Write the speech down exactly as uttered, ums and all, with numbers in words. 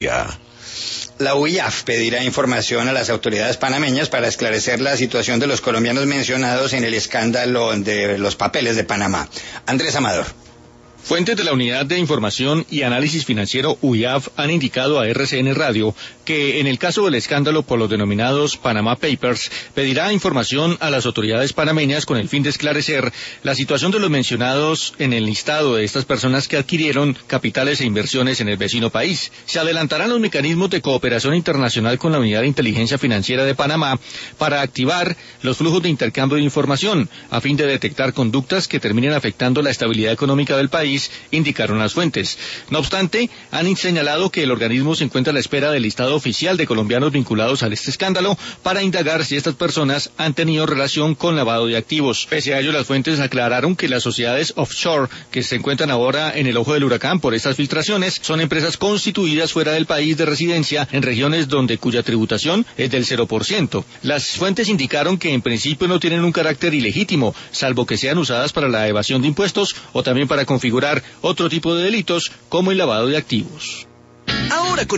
Ya. La U I A F pedirá información a las autoridades panameñas para esclarecer la situación de los colombianos mencionados en el escándalo de los papeles de Panamá. Andrés Amador. Fuentes de la Unidad de Información y Análisis Financiero U I A F han indicado a R C N Radio que en el caso del escándalo por los denominados Panama Papers pedirá información a las autoridades panameñas con el fin de esclarecer la situación de los mencionados en el listado de estas personas que adquirieron capitales e inversiones en el vecino país. Se adelantarán los mecanismos de cooperación internacional con la Unidad de Inteligencia Financiera de Panamá para activar los flujos de intercambio de información a fin de detectar conductas que terminen afectando la estabilidad económica del país, indicaron las fuentes. No obstante, han señalado que el organismo se encuentra a la espera del listado oficial de colombianos vinculados a este escándalo para indagar si estas personas han tenido relación con lavado de activos. Pese a ello, las fuentes aclararon que las sociedades offshore que se encuentran ahora en el ojo del huracán por estas filtraciones son empresas constituidas fuera del país de residencia en regiones donde cuya tributación es del cero por ciento. Las fuentes indicaron que en principio no tienen un carácter ilegítimo, salvo que sean usadas para la evasión de impuestos o también para configurar otro tipo de delitos como el lavado de activos. Ahora con